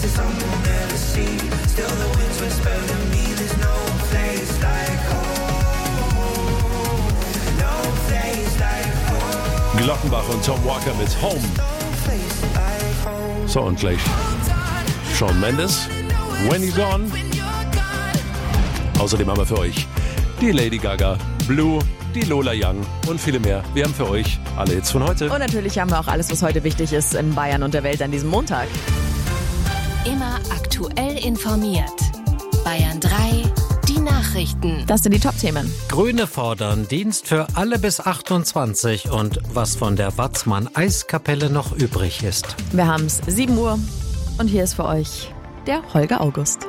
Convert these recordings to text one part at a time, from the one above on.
Glockenbach und Tom Walker mit Home. So, und gleich Shawn Mendes, When You're Gone. Außerdem haben wir für euch die Lady Gaga, Blue, die Lola Young und viele mehr. Wir haben für euch alle Hits von heute. Und natürlich haben wir auch alles, was heute wichtig ist in Bayern und der Welt an diesem Montag. Immer aktuell informiert. Bayern 3, die Nachrichten. Das sind die Top-Themen. Grüne fordern Dienst für alle bis 28 und was von der Watzmann-Eiskapelle noch übrig ist. Wir haben es 7 Uhr und hier ist für euch der Holger August.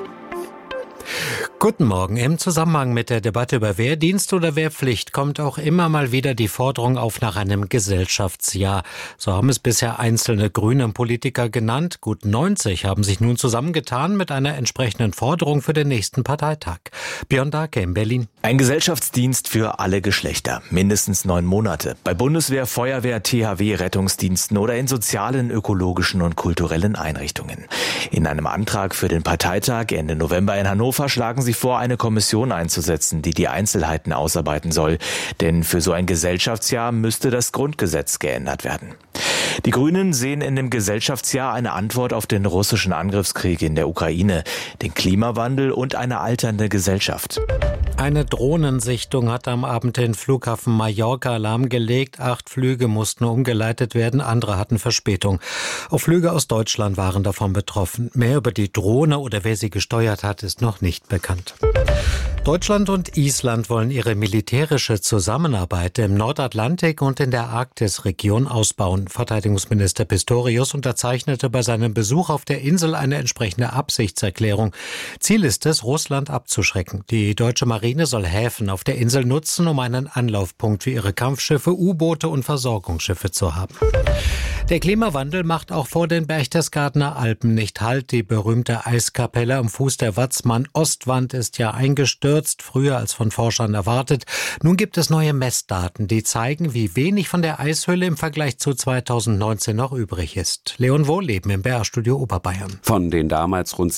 Guten Morgen. Im Zusammenhang mit der Debatte über Wehrdienst oder Wehrpflicht kommt auch immer mal wieder die Forderung auf nach einem Gesellschaftsjahr. So haben es bisher einzelne grüne Politiker genannt. Gut 90 haben sich nun zusammengetan mit einer entsprechenden Forderung für den nächsten Parteitag. Björn Darke in Berlin. Ein Gesellschaftsdienst für alle Geschlechter. Mindestens 9 Monate. Bei Bundeswehr, Feuerwehr, THW, Rettungsdiensten oder in sozialen, ökologischen und kulturellen Einrichtungen. In einem Antrag für den Parteitag Ende November in Hannover schlagen sie vor, eine Kommission einzusetzen, die die Einzelheiten ausarbeiten soll. Denn für so ein Gesellschaftsjahr müsste das Grundgesetz geändert werden. Die Grünen sehen in dem Gesellschaftsjahr eine Antwort auf den russischen Angriffskrieg in der Ukraine, den Klimawandel und eine alternde Gesellschaft. Eine Drohnensichtung hat am Abend den Flughafen Mallorca lahmgelegt. 8 Flüge mussten umgeleitet werden, andere hatten Verspätung. Auch Flüge aus Deutschland waren davon betroffen. Mehr über die Drohne oder wer sie gesteuert hat, ist noch nicht bekannt. Deutschland und Island wollen ihre militärische Zusammenarbeit im Nordatlantik und in der Arktisregion ausbauen. Verteidigungsminister Pistorius unterzeichnete bei seinem Besuch auf der Insel eine entsprechende Absichtserklärung. Ziel ist es, Russland abzuschrecken. Die deutsche Marine soll Häfen auf der Insel nutzen, um einen Anlaufpunkt für ihre Kampfschiffe, U-Boote und Versorgungsschiffe zu haben. Der Klimawandel macht auch vor den Berchtesgadener Alpen nicht Halt. Die berühmte Eiskapelle am Fuß der Watzmann-Ostwand ist ja eingestürzt, früher als von Forschern erwartet. Nun gibt es neue Messdaten, die zeigen, wie wenig von der Eishülle im Vergleich zu 2019 noch übrig ist. Leon Wohleben im BR-Studio Oberbayern. Von den damals rund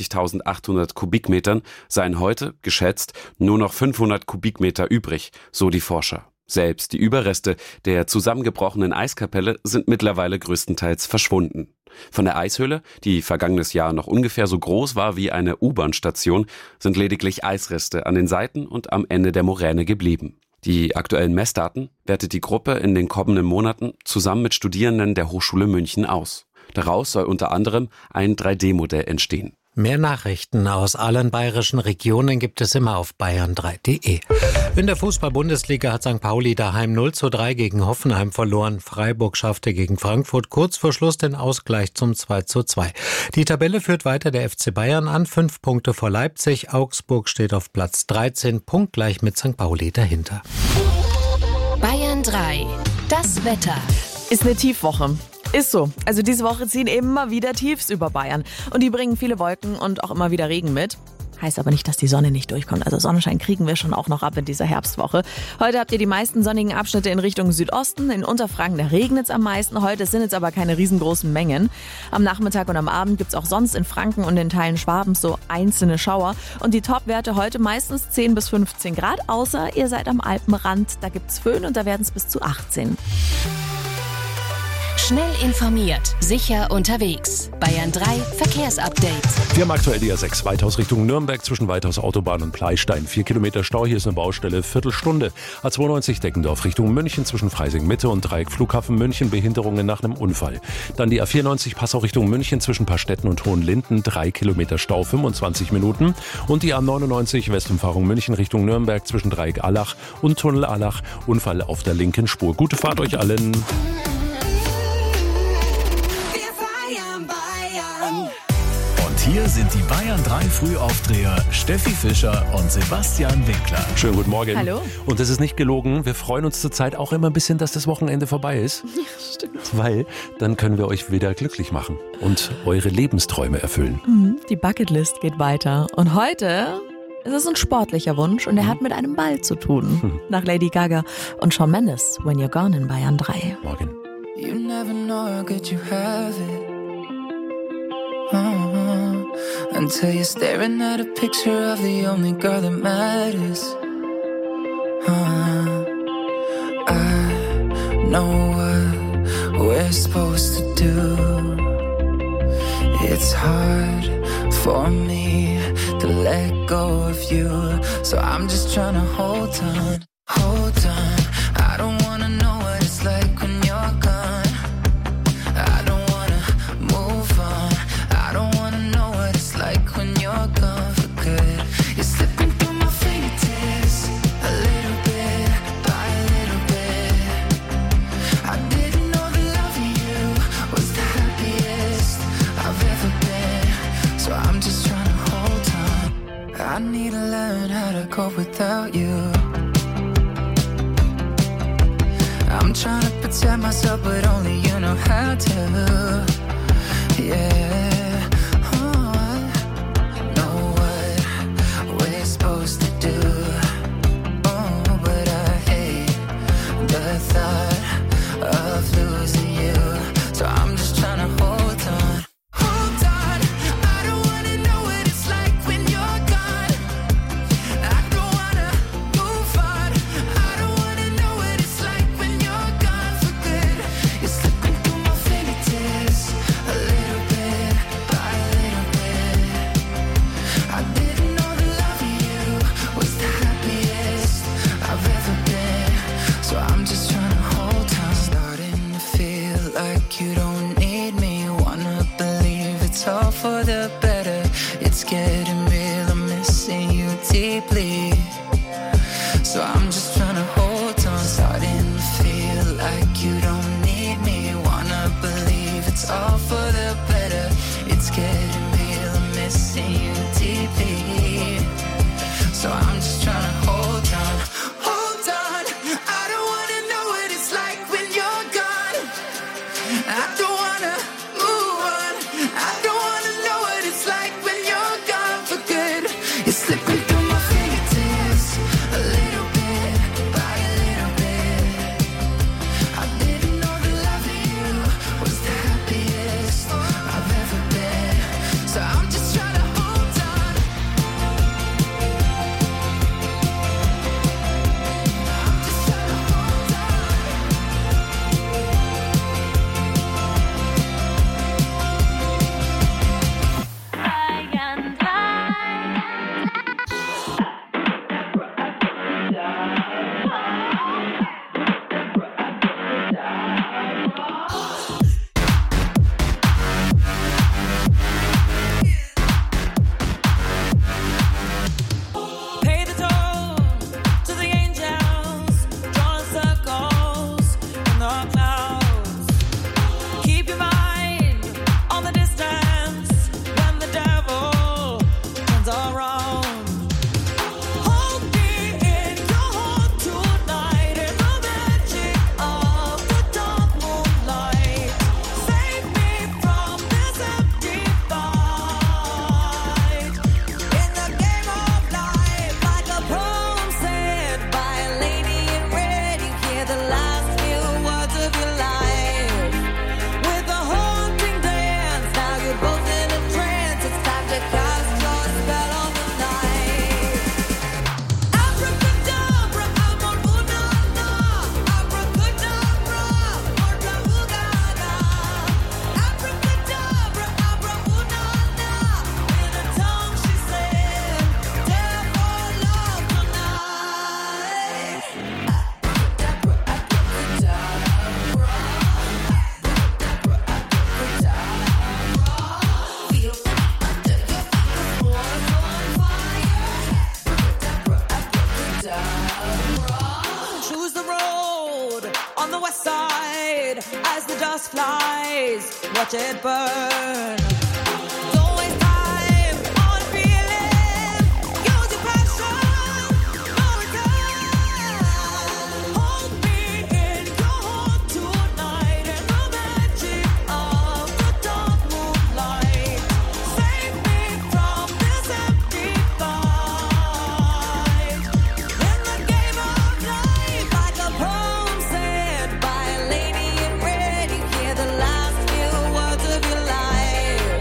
37.800 Kubikmetern seien heute, geschätzt, nur noch 500 Kubikmeter übrig, so die Forscher. Selbst die Überreste der zusammengebrochenen Eiskapelle sind mittlerweile größtenteils verschwunden. Von der Eishöhle, die vergangenes Jahr noch ungefähr so groß war wie eine U-Bahn-Station, sind lediglich Eisreste an den Seiten und am Ende der Moräne geblieben. Die aktuellen Messdaten wertet die Gruppe in den kommenden Monaten zusammen mit Studierenden der Hochschule München aus. Daraus soll unter anderem ein 3D-Modell entstehen. Mehr Nachrichten aus allen bayerischen Regionen gibt es immer auf bayern3.de. In der Fußball-Bundesliga hat St. Pauli daheim 0:3 gegen Hoffenheim verloren. Freiburg schaffte gegen Frankfurt kurz vor Schluss den Ausgleich zum 2:2. Die Tabelle führt weiter der FC Bayern an, 5 Punkte vor Leipzig. Augsburg steht auf Platz 13, punktgleich mit St. Pauli dahinter. Bayern 3, das Wetter. Ist eine Tiefwoche. Ist so. Also diese Woche ziehen immer wieder Tiefs über Bayern. Und die bringen viele Wolken und auch immer wieder Regen mit. Heißt aber nicht, dass die Sonne nicht durchkommt. Also Sonnenschein kriegen wir schon auch noch ab in dieser Herbstwoche. Heute habt ihr die meisten sonnigen Abschnitte in Richtung Südosten. In Unterfranken, da regnet es am meisten. Heute sind es aber keine riesengroßen Mengen. Am Nachmittag und am Abend gibt es auch sonst in Franken und in Teilen Schwabens so einzelne Schauer. Und die Topwerte heute meistens 10 bis 15 Grad. Außer ihr seid am Alpenrand. Da gibt es Föhn und da werden es bis zu 18. Schnell informiert, sicher unterwegs. Bayern 3 Verkehrsupdate. Wir haben aktuell die A6 Weithaus Richtung Nürnberg zwischen Weithaus Autobahn und Pleistein. 4 Kilometer Stau, hier ist eine Baustelle, Viertelstunde. A92 Deckendorf Richtung München zwischen Freising Mitte und Dreieck Flughafen München, Behinderungen nach einem Unfall. Dann die A94 Passau Richtung München zwischen Pastetten und Hohenlinden, 3 Kilometer Stau, 25 Minuten. Und die A99 Westumfahrung München Richtung Nürnberg zwischen Dreieck Allach und Tunnel Allach, Unfall auf der linken Spur. Gute Fahrt euch allen. Hier sind die Bayern 3 Frühaufdreher Steffi Fischer und Sebastian Winkler. Schönen guten Morgen. Hallo. Und das ist nicht gelogen. Wir freuen uns zurzeit auch immer ein bisschen, dass das Wochenende vorbei ist. Ja, stimmt. Weil dann können wir euch wieder glücklich machen und eure Lebensträume erfüllen. Die Bucketlist geht weiter. Und heute ist es ein sportlicher Wunsch und er hat mit einem Ball zu tun. Nach Lady Gaga und Shawn Mendes, When You're Gone in Bayern 3. Morgen. You never know how good you have it. until you're staring at a picture of the only girl that matters. I know what we're supposed to do. It's hard for me to let go of you, so I'm just trying to hold on, hold on. I don't wanna know what it's like when you're gone. I don't wanna move on. I don't wanna know what it's like when you're gone for good. You're slipping through my fingertips, a little bit by a little bit. I didn't know that loving you was the happiest I've ever been, so I'm just trying to hold on. I need to learn how to cope without you. I'm trying to protect myself, but only you know how to. Yeah, oh, I know what we're supposed to do. Oh, but I hate the thought of losing you, so I'm just trying to hold on. Hold on, I don't wanna know what it's like when you're gone. I don't wanna move on. I don't wanna know what it's like when you're gone for good. You're slipping through my fingertips, a little bit by a little bit. I didn't know that loving you was the happiest I've ever been, so I'm just trying to hold on. Starting to feel like you don't need me. Wanna believe it's all for the better. It's getting real, I'm missing you deeply, so I'm just trying to hold on. Starting to feel like you don't need me. Wanna believe it's all for the better. It's getting real, I'm missing you deeply, so I'm just trying to hold on. Hold on, I don't wanna know what it's like when you're gone. I don't wanna move on. I don't wanna know what it's like when you're gone for good. You're slipping through my fingertips, a little bit by a little bit. I didn't know that loving you was the happiest I've ever been, so I'm just trying to hold on. I'm just trying to hold Pay the toll to the angels, drawing circles in the clouds. Keep your mind on the distance when the devil turns around. Hold me in your heart tonight in the magic of the dark moonlight. Save me from this empty fight. In the game of life, like a poem said by a lady in red, you hear the last few words of your life. With a haunting dance, now you're both in a trance. It's time to cast your spell on the night. Abracadabra, amor una, abracadabra, morta ugana. Abracadabra, abra una, with a tongue she said, dare for love tonight. Abracadabra, abracadabra, feel under your feet, the floor is on fire. Abracadabra. Choose the road on the west side as the dust flies. Watch it burn. Don't waste time on feeling. Use your passion for return. Hold me in your heart tonight in the magic of the dark moonlight. Save me from this empty fight. In the game of life, like a poem said by a lady in red, you hear the last few words of your life.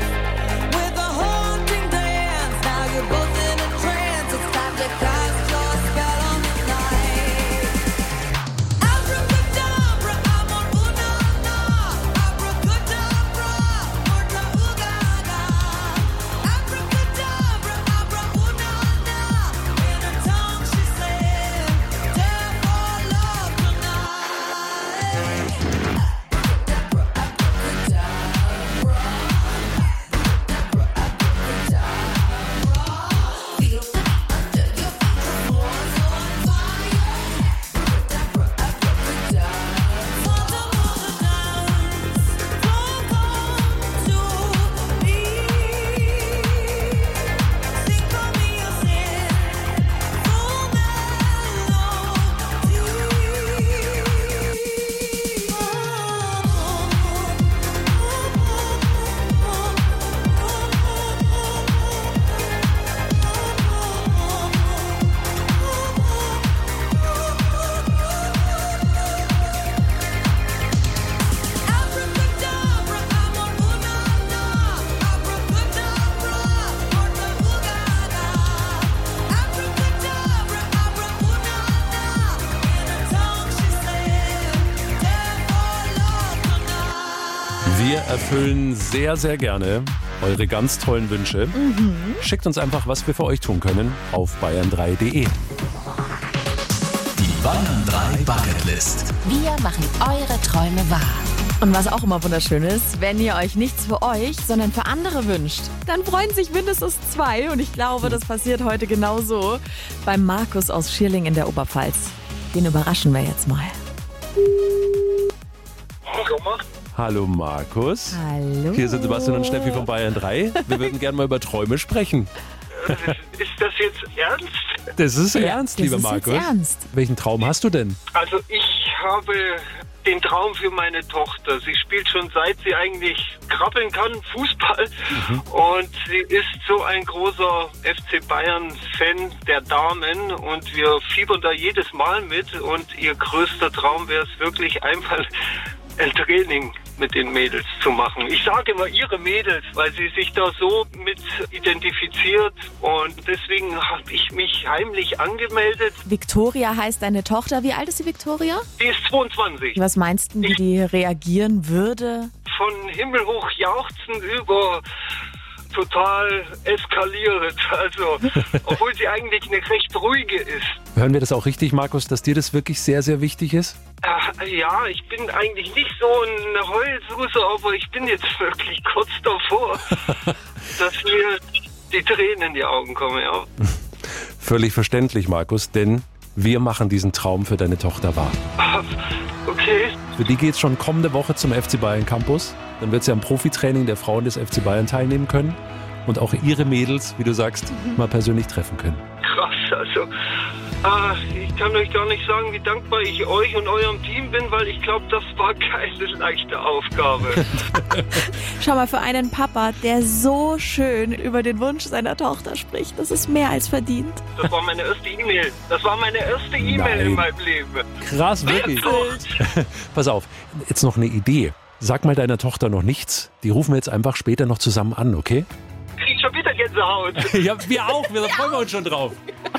erfüllen sehr, sehr gerne eure ganz tollen Wünsche. Schickt uns einfach, was wir für euch tun können, auf bayern3.de. Die Bayern 3 Bucketlist. Wir machen eure Träume wahr. Und was auch immer wunderschön ist, wenn ihr euch nichts für euch, sondern für andere wünscht, dann freuen sich mindestens 2. Und ich glaube, das passiert heute genauso beim Markus aus Schierling in der Oberpfalz. Den überraschen wir jetzt mal. Hallo Markus. Hallo. Hier sind Sebastian und Steffi von Bayern 3. Wir würden gerne mal über Träume sprechen. Ist das jetzt ernst? Das ist ernst, das lieber ist Markus. Jetzt ernst. Welchen Traum hast du denn? Also ich habe den Traum für meine Tochter. Sie spielt schon seit sie eigentlich krabbeln kann, Fußball. Und sie ist so ein großer FC Bayern-Fan der Damen. Und wir fiebern da jedes Mal mit. Und ihr größter Traum wäre es wirklich einmal ein Training mit den Mädels zu machen. Ich sage immer ihre Mädels, weil sie sich da so mit identifiziert und deswegen habe ich mich heimlich angemeldet. Victoria heißt deine Tochter. Wie alt ist die Victoria? Die ist 22. Was meinst du, wie die reagieren würde? Von himmelhoch jauchzend über total eskalierend. Also, obwohl sie eigentlich eine recht ruhige ist. Hören wir das auch richtig, Markus, dass dir das wirklich sehr, sehr wichtig ist? Ja, ich bin eigentlich nicht so eine Heulsuse, aber ich bin jetzt wirklich kurz davor, dass mir die Tränen in die Augen kommen. Ja. Völlig verständlich, Markus, denn wir machen diesen Traum für deine Tochter wahr. Okay. Für die geht's schon kommende Woche zum FC Bayern Campus. Dann wird sie am Profitraining der Frauen des FC Bayern teilnehmen können und auch ihre Mädels, wie du sagst, mal persönlich treffen können. Krass, also ich kann euch gar nicht sagen, wie dankbar ich euch und eurem Team bin, weil ich glaube, das war keine leichte Aufgabe. Schau mal, für einen Papa, der so schön über den Wunsch seiner Tochter spricht, das ist mehr als verdient. Das war meine erste E-Mail. Das war meine erste E-Mail in meinem Leben. Krass, wirklich. Pass auf, jetzt noch eine Idee. Sag mal deiner Tochter noch nichts. Die rufen wir jetzt einfach später noch zusammen an, okay? Krieg schon wieder Gänsehaut. Ja, wir auch. Wir freuen uns schon drauf.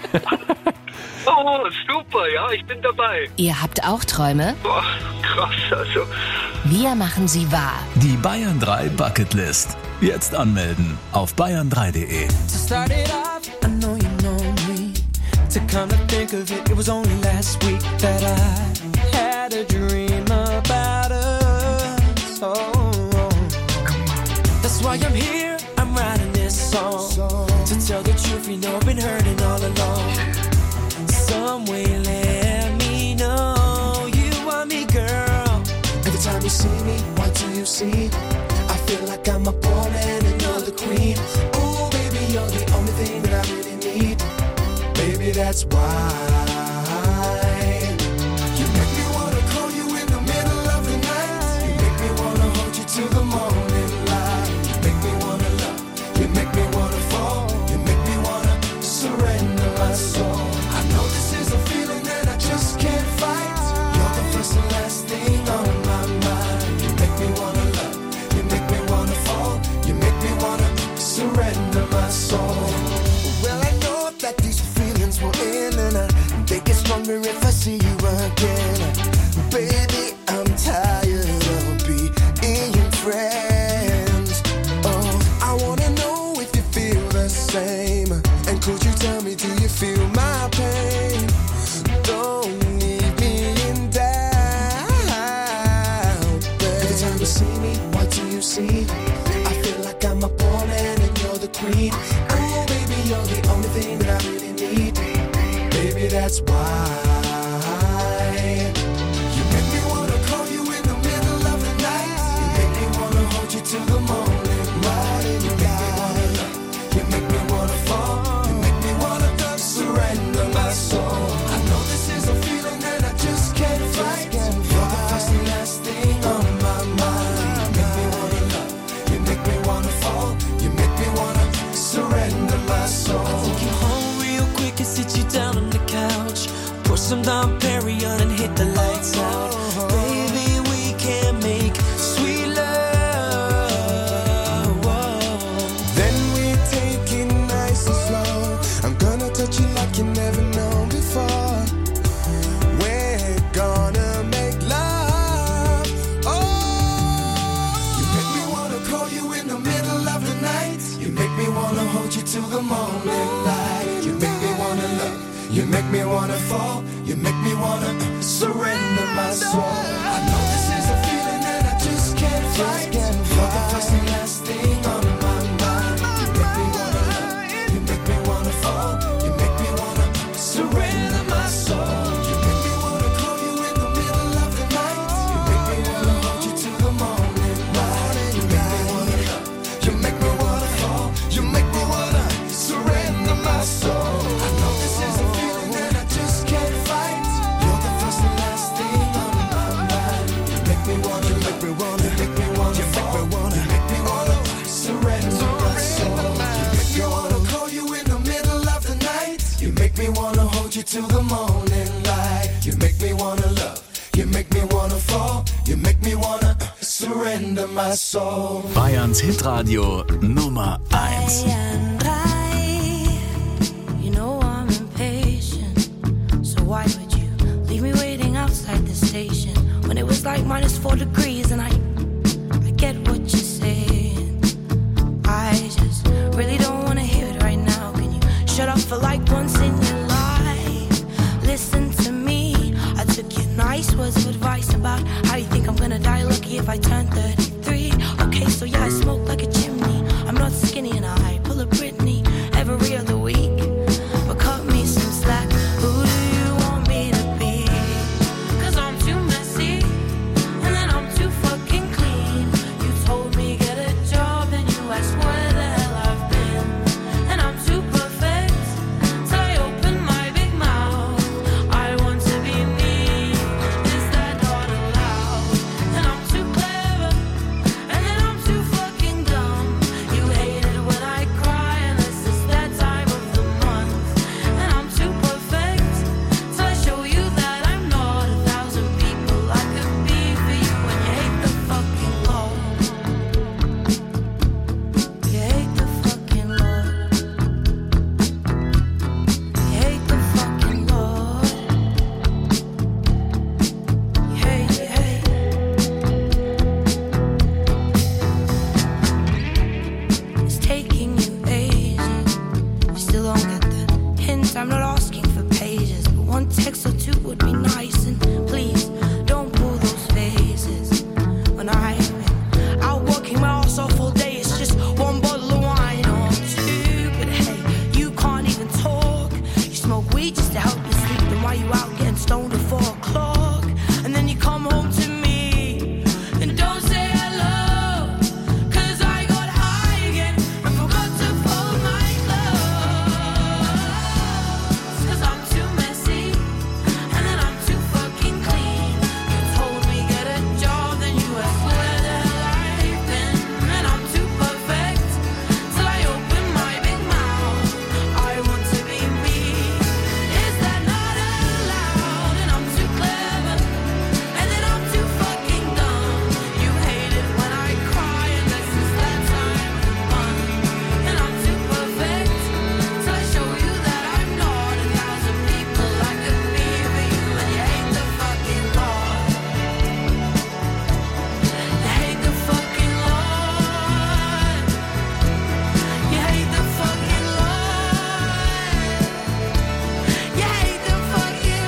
Oh, super, ja, ich bin dabei. Ihr habt auch Träume? Boah, krass, also. Wir machen sie wahr. Die Bayern 3 Bucketlist. Jetzt anmelden auf bayern3.de. To start it off, I know you know me. To come to think of it, it was only last week that I had a dream about us. Oh, that's why I'm here, I'm writing this song. To tell the truth, you know I've been hurting all along. Some way let me know you want me, girl. Every time you see me, what do you see? I feel like I'm a pawn and another queen. Oh, baby, you're the only thing that I really need. Baby, that's why you make me wanna call you in the middle of the night. You make me wanna hold you till the morning light. You make me wanna love. You make me wanna fall. You make me wanna surrender my soul. I know this is a feeling that I just can't fight. You're the first and last thing on my mind. You make me wanna love. You make me wanna fall. You make me wanna surrender my soul. Well, I know that these feelings will end, and I think it's stronger if I see you again. Baby, I'm tired of being friends. Oh, I wanna know if you feel the same. And could you tell me, do you feel my pain? Don't leave me in doubt, babe. Every time you see me, what do you see? I feel like I'm a pawn and you're the queen. Oh, baby, you're the only thing that I really need. Baby, that's why you make me wanna call you in the middle of the night. You make me wanna hold you till the morning light. You make me wanna love. You make me wanna fall. You make me wanna surrender my soul. I know this is a feeling that I just can't fight. You're the first and last thing on my mind. You make me wanna love. You make me wanna fall. You make me wanna surrender my soul. I take you home real quick and sit you down on the couch. Pour some Dom Perignon and hit the lights out. Baby, we can make sweet love. Whoa. Then we take it nice and slow. I'm gonna touch you like you never known before. We're gonna make love. Oh, you make me wanna the morning light. You make me wanna love, you make me wanna fall, you make me wanna surrender my soul. I know this is a feeling that I just can't fight. You're the first and last thing on my mind. You make me wanna love, you make me wanna fall, you make me wanna surrender my soul. You make me wanna call you in the middle of the night. You make me wanna hold you till the morning light. You make me wanna love, you make me wanna fall, you make me wanna surrender my soul. I know this is a feeling that I just can't fight. You're the first and last thing on my mind. You make me wanna, you make me wanna, you make me wanna, you make me wanna, you make me wanna surrender my soul. You make me wanna call you in the middle of the night. You make me wanna hold you till the morning light. You make me wanna love, you make me wanna fall, you make me wanna surrender my soul. Bayerns Hitradio Nummer 1. Bayern 3. You know I'm impatient, so why would you leave me waiting outside the station when it was like -4 degrees? And I get what you're saying. I just really don't wanna hear it right now. Can you shut up for like once in your life? Listen to me. I took your nice words of advice about how you think I'm gonna die lucky if I turn 33. Okay, so yeah, I smoke like a chimney. I'm not skinny and I pull a Britney every other week. But cut me some slack. Who do you want me to be? 'Cause I'm too messy and then I'm too fucking clean. You told me get a job and you asked where the hell I've been. And I'm too perfect, so I open my big mouth. I want to be me. Is that not allowed? And I'm too clever and then I'm too fucking dumb. You hate it when I cry unless it's that time of the month. And I'm too perfect, so I show you that I'm not 1,000 people I could be for you. And you hate the fucking Lord. You hate the fucking Lord. You hate the fucking Lord. You hate. It's taking you ages. You still don't get the hint. I'm not asking for pages, but one text or two would be nice. And please don't pull those phases. When I'm out working my ass off all day, it's just one bottle of wine or two. But hey, you can't even talk. You smoke weed just to help you sleep. Then why you out getting stoned at 4 o'clock? And then you come home to me and don't say hello. 'Cause I got high again and forgot to fold my clothes. 'Cause I'm too messy and then I'm too fucking clean. You told me get a job, then you asked where the hell I've been. And I'm too perfect, so I open my big mouth. I want to be me. Is that not allowed? And I'm too clever and then I'm too fucking dumb. You hate it when I cry unless it's that time of the month. And I'm too perfect, so I show you that I'm not 1,000 people I could be for you. And you hate the fucking Lord. You hate the fucking Lord. You hate the fucking Lord. You hate the fucking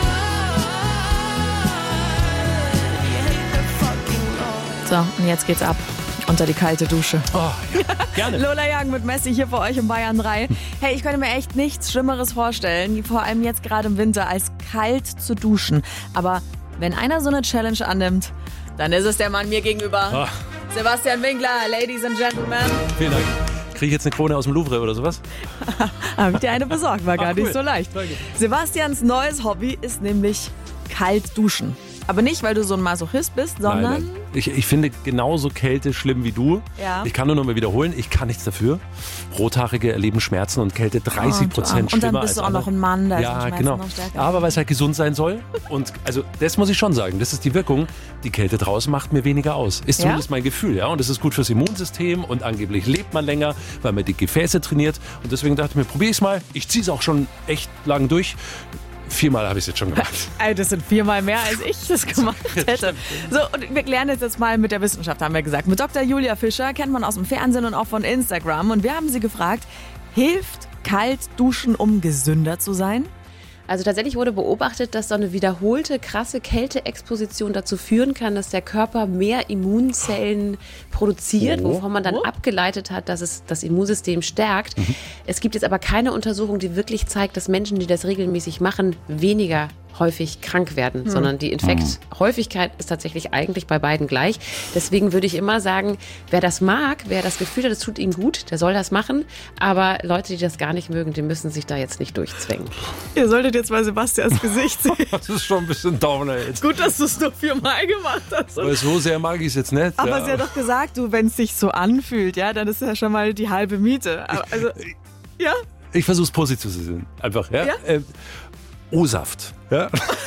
Lord. You hate the fucking Lord. So, und jetzt geht's ab. Unter die kalte Dusche. Oh, ja, gerne. Lola Young mit Messi hier für euch in Bayern 3. Hey, ich könnte mir echt nichts Schlimmeres vorstellen, vor allem jetzt gerade im Winter, als kalt zu duschen. Aber wenn einer so eine Challenge annimmt, dann ist es der Mann mir gegenüber. Oh. Sebastian Winkler, Ladies and Gentlemen. Vielen Dank. Kriege ich jetzt eine Krone aus dem Louvre oder sowas? Hab ich dir eine besorgt, war gar cool. nicht so leicht. Danke. Sebastians neues Hobby ist nämlich kalt duschen. Aber nicht, weil du so ein Masochist bist, sondern... Nein. Ich finde genauso Kälte schlimm wie du. Ja. Ich kann nur noch mal wiederholen, ich kann nichts dafür. Rothaarige erleben Schmerzen und Kälte 30% schlimmer Und dann bist du auch als noch ein Mann, da ist Ja, die Schmerzen genau. noch stärker. Aber weil es halt gesund sein soll. Und also das muss ich schon sagen, das ist die Wirkung. Die Kälte draußen macht mir weniger aus. Ist Ja? zumindest mein Gefühl. Ja? Und das ist gut fürs Immunsystem und angeblich lebt man länger, weil man die Gefäße trainiert. Und deswegen dachte ich mir, probiere ich es mal. Ich ziehe es auch schon echt lang durch. 4-mal habe ich es jetzt schon gemacht. Ey, das sind 4-mal mehr, als ich das gemacht hätte. So, und wir klären das jetzt mal mit der Wissenschaft, haben wir gesagt. Mit Dr. Julia Fischer, kennt man aus dem Fernsehen und auch von Instagram. Und wir haben sie gefragt, hilft kalt duschen, um gesünder zu sein? Also tatsächlich wurde beobachtet, dass so eine wiederholte, krasse Kälteexposition dazu führen kann, dass der Körper mehr Immunzellen produziert, wovon man dann abgeleitet hat, dass es das Immunsystem stärkt. Es gibt jetzt aber keine Untersuchung, die wirklich zeigt, dass Menschen, die das regelmäßig machen, weniger häufig krank werden, sondern die Infekthäufigkeit ist tatsächlich eigentlich bei beiden gleich. Deswegen würde ich immer sagen, wer das mag, wer das Gefühl hat, es tut ihm gut, der soll das machen. Aber Leute, die das gar nicht mögen, die müssen sich da jetzt nicht durchzwängen. Ihr solltet jetzt mal Sebastians Gesicht sehen. Das ist schon ein bisschen Downer jetzt. Gut, dass du es nur 4-mal gemacht hast. Aber so sehr mag ich es jetzt nicht. Aber sie hat doch gesagt, wenn es sich so anfühlt, ja, dann ist ja schon mal die halbe Miete. Also, ja? Ich versuche es positiv zu sehen. Einfach, ja? O-Saft. Ja?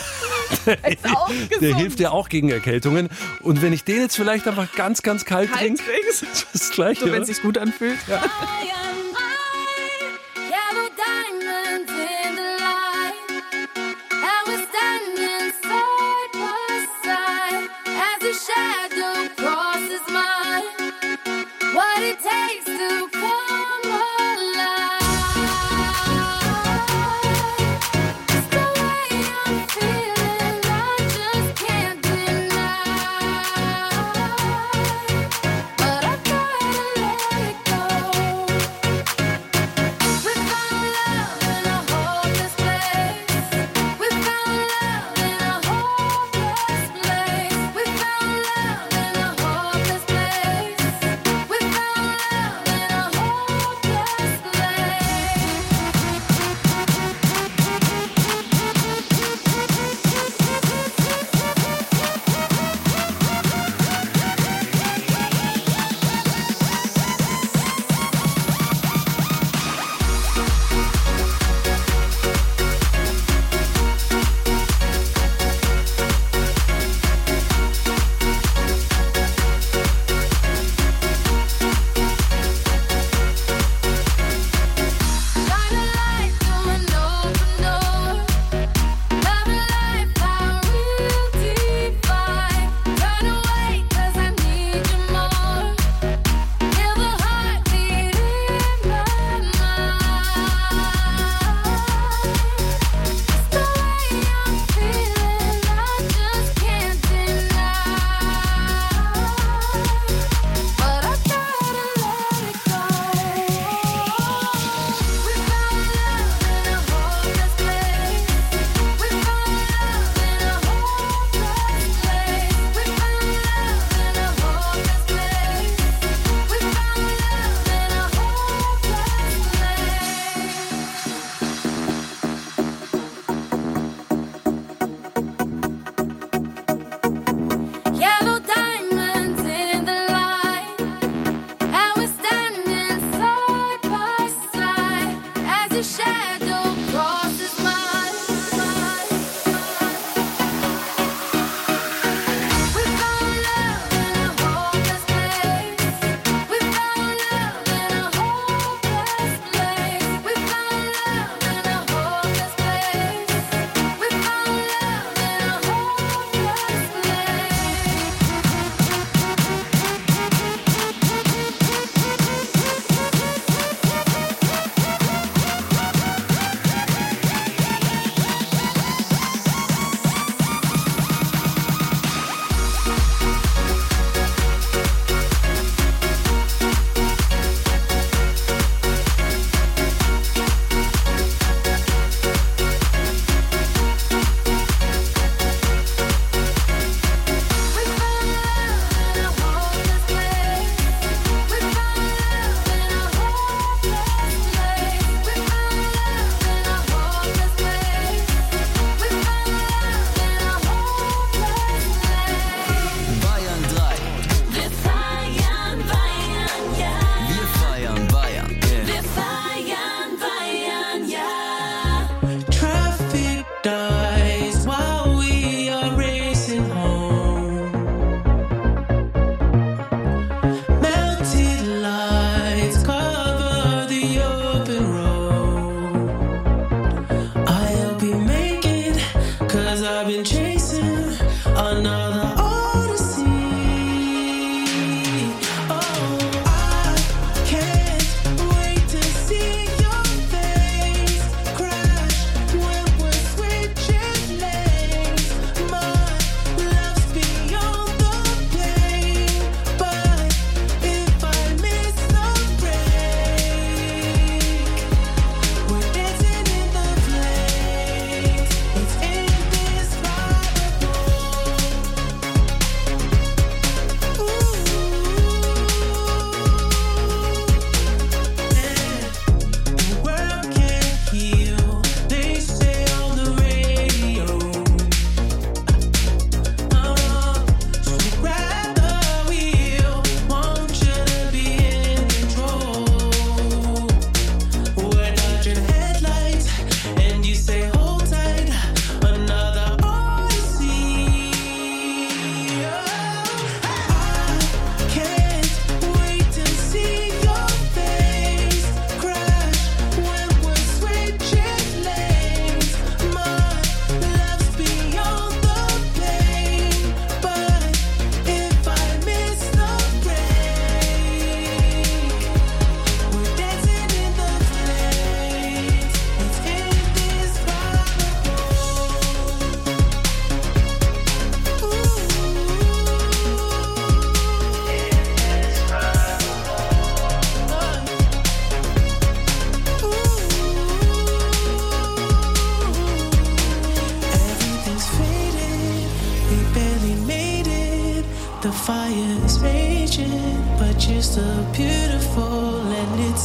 Der hilft ja auch gegen Erkältungen. Und wenn ich den jetzt vielleicht einfach ganz, ganz kalt trinke, ist das gleich. So, wenn es sich gut anfühlt. Ja.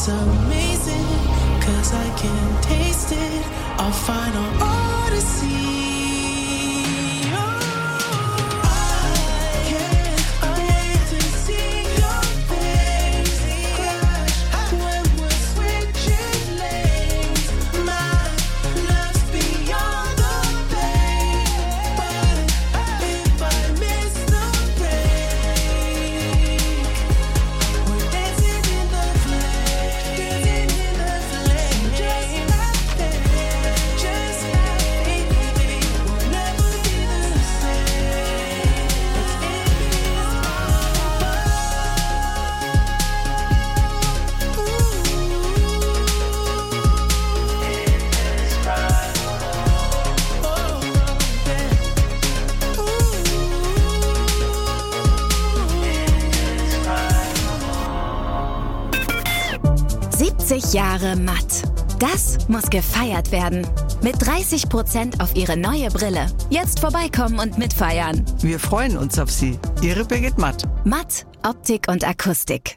It's amazing, 'cause I can taste it. Our final odyssey. Jahre matt. Das muss gefeiert werden. Mit 30% auf Ihre neue Brille. Jetzt vorbeikommen und mitfeiern. Wir freuen uns auf Sie. Ihre Birgit Matt. Matt, Optik und Akustik.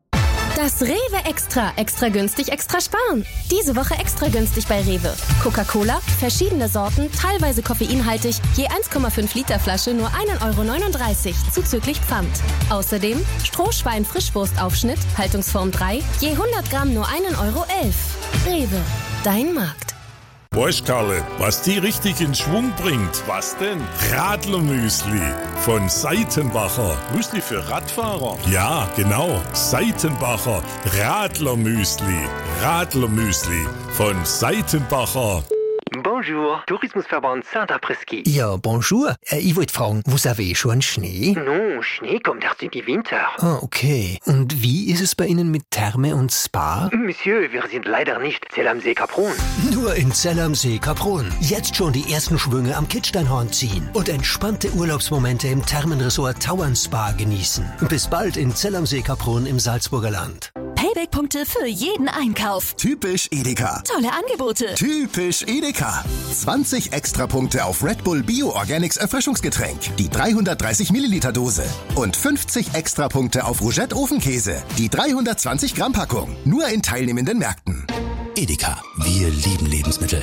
Das Rewe Extra. Extra günstig, extra sparen. Diese Woche extra günstig bei Rewe. Coca-Cola, verschiedene Sorten, teilweise koffeinhaltig, je 1,5 Liter Flasche nur 1,39 €, zuzüglich Pfand. Außerdem Strohschwein-Frischwurstaufschnitt, Haltungsform 3, je 100 Gramm nur 1,11 €. Rewe, dein Markt. Weißt, Karle, was die richtig in Schwung bringt? Was denn? Radlermüsli von Seitenbacher. Müsli für Radfahrer? Ja, genau. Seitenbacher Radlermüsli. Radlermüsli von Seitenbacher. Bonjour, Tourismusverband Saint-Après-Ski. Ja, bonjour. Ich wollte fragen, vous avez schon Schnee? Non, Schnee kommt erst im Winter. Ah, okay. Und wie ist es bei Ihnen mit Therme und Spa? Monsieur, wir sind leider nicht Zell am See Kaprun. Nur in Zell am See Kaprun. Jetzt schon die ersten Schwünge am Kitzsteinhorn ziehen und entspannte Urlaubsmomente im Thermenresort Tauern Spa genießen. Bis bald in Zell am See Kaprun im Salzburger Land. Payback-Punkte für jeden Einkauf. Typisch Edeka. Tolle Angebote. Typisch Edeka. 20 Extrapunkte auf Red Bull Bio Organics Erfrischungsgetränk, die 330 Milliliter Dose. Und 50 Extrapunkte auf Rougette Ofenkäse, die 320 Gramm Packung. Nur in teilnehmenden Märkten. Edeka. Wir lieben Lebensmittel.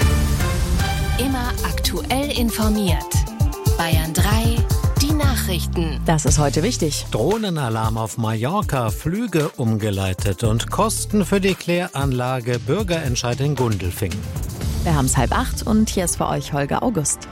Immer aktuell informiert. Bayern 3. Die Nachrichten. Das ist heute wichtig. Drohnenalarm auf Mallorca, Flüge umgeleitet und Kosten für die Kläranlage, Bürgerentscheid in Gundelfingen. Wir haben es 7:30 und hier ist für euch Holger August.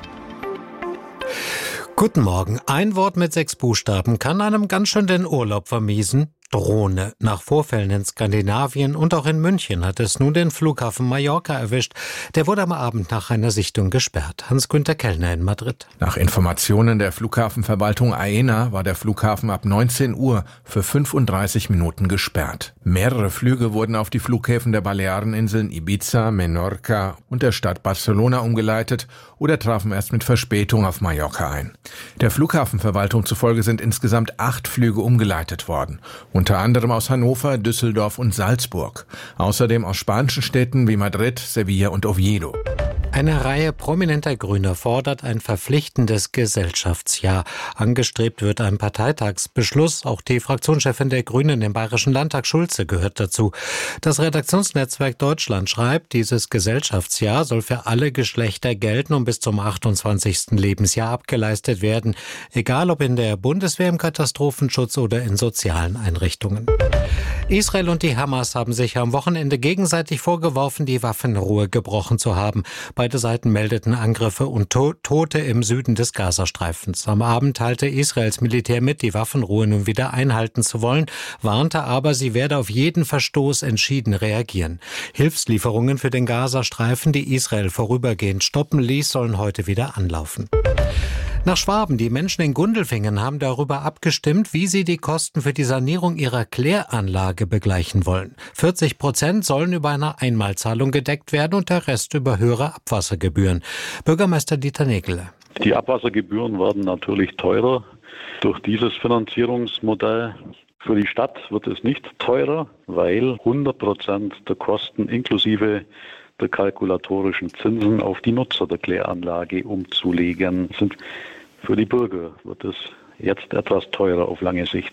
Guten Morgen. Ein Wort mit 6 Buchstaben kann einem ganz schön den Urlaub vermiesen. Drohne. Nach Vorfällen in Skandinavien und auch in München hat es nun den Flughafen Mallorca erwischt. Der wurde am Abend nach einer Sichtung gesperrt. Hans-Günther Kellner in Madrid. Nach Informationen der Flughafenverwaltung AENA war der Flughafen ab 19 Uhr für 35 Minuten gesperrt. Mehrere Flüge wurden auf die Flughäfen der Baleareninseln Ibiza, Menorca und der Stadt Barcelona umgeleitet oder trafen erst mit Verspätung auf Mallorca ein. Der Flughafenverwaltung zufolge sind insgesamt 8 Flüge umgeleitet worden. Unter anderem aus Hannover, Düsseldorf und Salzburg. Außerdem aus spanischen Städten wie Madrid, Sevilla und Oviedo. Eine Reihe prominenter Grüner fordert ein verpflichtendes Gesellschaftsjahr. Angestrebt wird ein Parteitagsbeschluss. Auch die Fraktionschefin der Grünen im Bayerischen Landtag, Schulze, gehört dazu. Das Redaktionsnetzwerk Deutschland schreibt, dieses Gesellschaftsjahr soll für alle Geschlechter gelten und bis zum 28. Lebensjahr abgeleistet werden. Egal ob in der Bundeswehr, im Katastrophenschutz oder in sozialen Einrichtungen. Israel und die Hamas haben sich am Wochenende gegenseitig vorgeworfen, die Waffenruhe gebrochen zu haben. Beide Seiten meldeten Angriffe und Tote im Süden des Gazastreifens. Am Abend teilte Israels Militär mit, die Waffenruhe nun wieder einhalten zu wollen, warnte aber, sie werde auf jeden Verstoß entschieden reagieren. Hilfslieferungen für den Gazastreifen, die Israel vorübergehend stoppen ließ, sollen heute wieder anlaufen. Nach Schwaben, die Menschen in Gundelfingen haben darüber abgestimmt, wie sie die Kosten für die Sanierung ihrer Kläranlage begleichen wollen. 40% sollen über eine Einmalzahlung gedeckt werden und der Rest über höhere Abwassergebühren. Bürgermeister Dieter Nägele. Die Abwassergebühren werden natürlich teurer durch dieses Finanzierungsmodell. Für die Stadt wird es nicht teurer, weil 100% der Kosten inklusive der kalkulatorischen Zinsen auf die Nutzer der Kläranlage umzulegen sind. Für die Bürger wird es jetzt etwas teurer auf lange Sicht.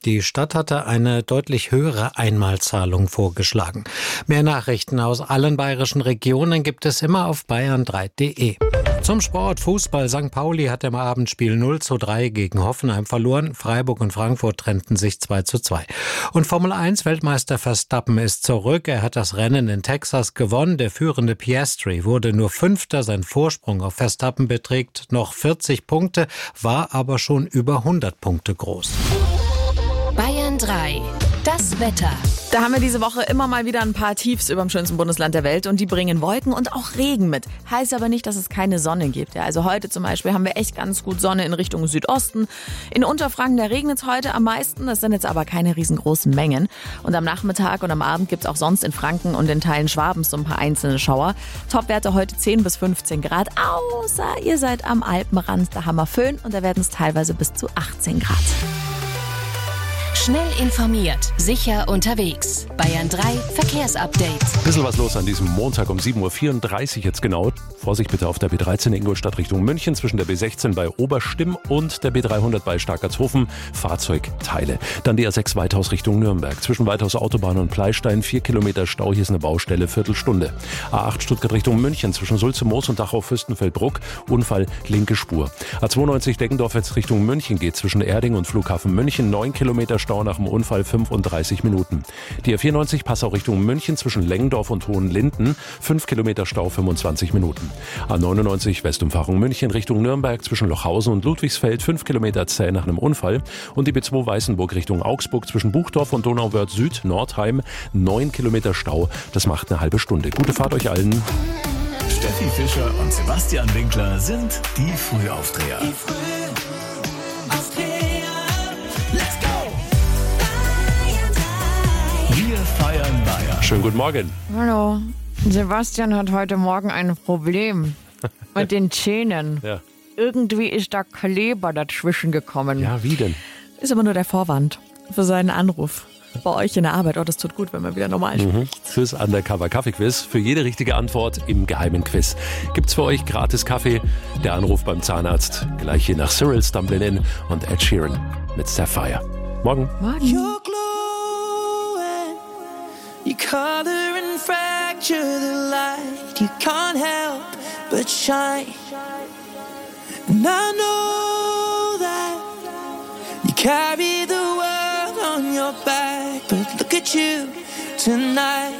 Die Stadt hatte eine deutlich höhere Einmalzahlung vorgeschlagen. Mehr Nachrichten aus allen bayerischen Regionen gibt es immer auf bayern3.de. Zum Sport. Fußball. St. Pauli hat im Abendspiel 0:3 gegen Hoffenheim verloren. Freiburg und Frankfurt trennten sich 2:2. Und Formel 1 Weltmeister Verstappen ist zurück. Er hat das Rennen in Texas gewonnen. Der führende Piastri wurde nur Fünfter. Sein Vorsprung auf Verstappen beträgt noch 40 Punkte, war aber schon über 100 Punkte groß. Bayern 3. Das Wetter. Da haben wir diese Woche immer mal wieder ein paar Tiefs über dem schönsten Bundesland der Welt und die bringen Wolken und auch Regen mit. Heißt aber nicht, dass es keine Sonne gibt. Ja, also heute zum Beispiel haben wir echt ganz gut Sonne in Richtung Südosten. In Unterfranken, da regnet es heute am meisten. Das sind jetzt aber keine riesengroßen Mengen. Und am Nachmittag und am Abend gibt es auch sonst in Franken und in Teilen Schwabens so ein paar einzelne Schauer. Topwerte heute 10 bis 15 Grad, außer ihr seid am Alpenrand. Da haben wir Föhn und da werden es teilweise bis zu 18 Grad. Schnell informiert, sicher unterwegs. Bayern 3 Verkehrsupdate. Bisschen was los an diesem Montag um 7:34 Uhr jetzt genau. Vorsicht bitte auf der B13 Ingolstadt Richtung München zwischen der B16 bei Oberstimm und der B300 bei Starkertshofen. Fahrzeugteile. Dann die A6 Weithaus Richtung Nürnberg. Zwischen Weithaus Autobahn und Pleistein 4 Kilometer Stau. Hier ist eine Baustelle, Viertelstunde. A8 Stuttgart Richtung München zwischen Sulze-Moos und Dachau-Fürstenfeldbruck. Unfall, linke Spur. A92 Deggendorf jetzt Richtung München geht zwischen Erding und Flughafen München. 9 Kilometer Stau nach dem Unfall, 35 Minuten. Die A94 Passau Richtung München zwischen Lengendorf und Hohenlinden, 5 Kilometer Stau, 25 Minuten. A99 Westumfahrung München Richtung Nürnberg zwischen Lochhausen und Ludwigsfeld, 5 Kilometer zäh nach einem Unfall. Und die B2 Weißenburg Richtung Augsburg zwischen Buchdorf und Donauwörth Süd, Nordheim, 9 Kilometer Stau. Das macht eine halbe Stunde. Gute Fahrt euch allen. Steffi Fischer und Sebastian Winkler sind die Frühaufdreher. Wir feiern Bayern. Schönen guten Morgen. Hallo. Sebastian hat heute Morgen ein Problem mit den Zähnen. Ja. Irgendwie ist da Kleber dazwischen gekommen. Ja, wie denn? Ist aber nur der Vorwand für seinen Anruf. Bei euch in der Arbeit. Oh, das tut gut, wenn man wieder normal spricht. Fürs Undercover-Kaffee-Quiz. Für jede richtige Antwort im geheimen Quiz gibt's für euch gratis Kaffee. Der Anruf beim Zahnarzt. Gleich hier nach Cyril Stumblin' In und Ed Sheeran mit Sapphire. Morgen. You're glowing, you color and fracture the light. You can't help but shine. And I know that you carry the world on your back. But look at you tonight.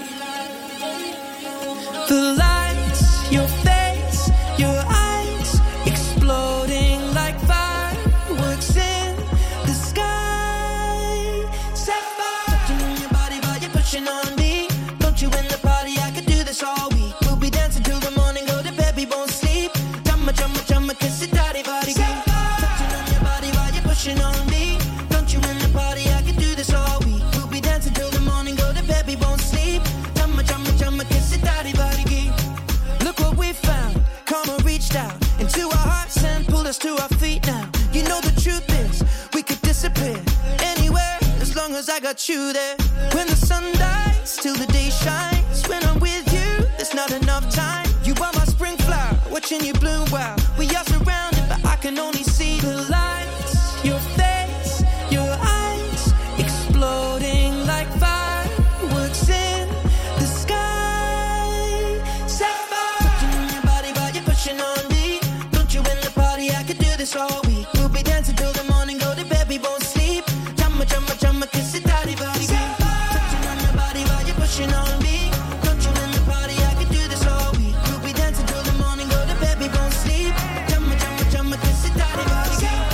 The lights, your face, your eyes, exploding like fireworks in the sky. Sapphire, touching on your body while you're pushing on me. Don't you in the party? I could do this all week. We'll be dancing till the morning, go to bed, we won't sleep. Chumma, chumma, chumma, kiss it, daddy, body, touching on your body while you're pushing on me. Don't you in the party? I could do this all week. We'll be dancing till the morning, go to bed, we won't sleep. Chumma, chumma, chumma, kiss it, daddy, body. Look what we found. Karma reached out into our hearts and pulled us to our feet now. You know the truth is, we could disappear anywhere as long as I got you there. When the sun dies, till the day shines. When I'm with you, there's not enough time. You are my spring flower, watching you bloom wild. We are surrounded, but I can only see the lights. Your face, your eyes, exploding like fireworks in the sky. Sapphire, touching on your body while you're pushing on me. Don't you in the party? I could do this all week. We'll be dancing till the morning, go to bed, we won't sleep. Chumma, chumma, chumma, kiss it, daddy, body. Touching on your body while you're pushing on me. Don't you in the party? I could do this all week. We'll be dancing till the morning, go to bed, we won't sleep. Chumma, chumma, chumma, kiss it, daddy, body.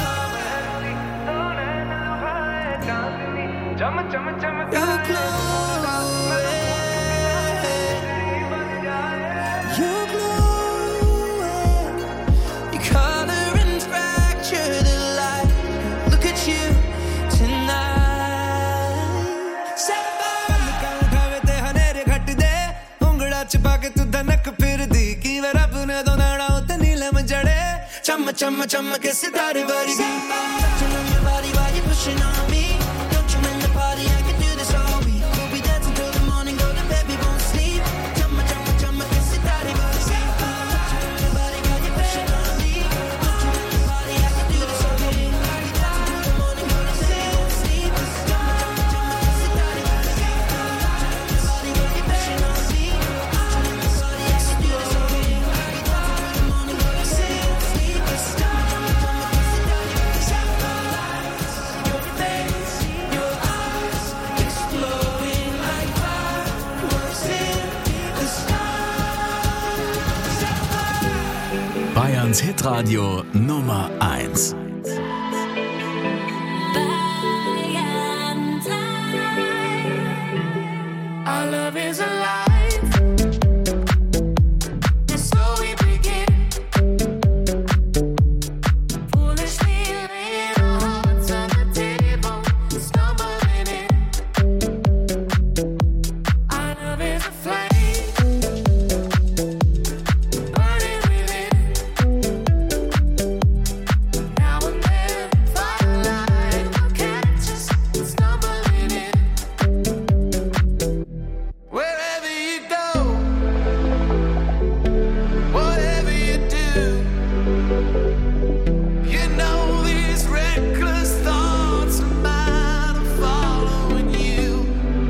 You're glowing. You're glowing. You color and fracture the light. Look at you tonight. Sapphire. Chumma, chumma, chumma, kiss it, daddy, body. Touching on your body while you're pushing on me. Don't you in the party? I could do this all week. We'll be dancing till the morning, go to bed, we won't sleep. Chumma, chumma, chumma, kiss it, daddy, body. Touching on your body while you're pushing on me. Don't you in the party? I could do this all week. We'll be dancing till the morning, go to bed, we won't sleep. Bayerns Hitradio Nummer 1. Our love is alive. And so we begin. Foolishly laying our hearts on the table, stumbling in. Our love is a flame, burning within. Now and then, firelight will catch us stumbling in. Wherever you go, whatever you do, you know these reckless thoughts of mine are following you.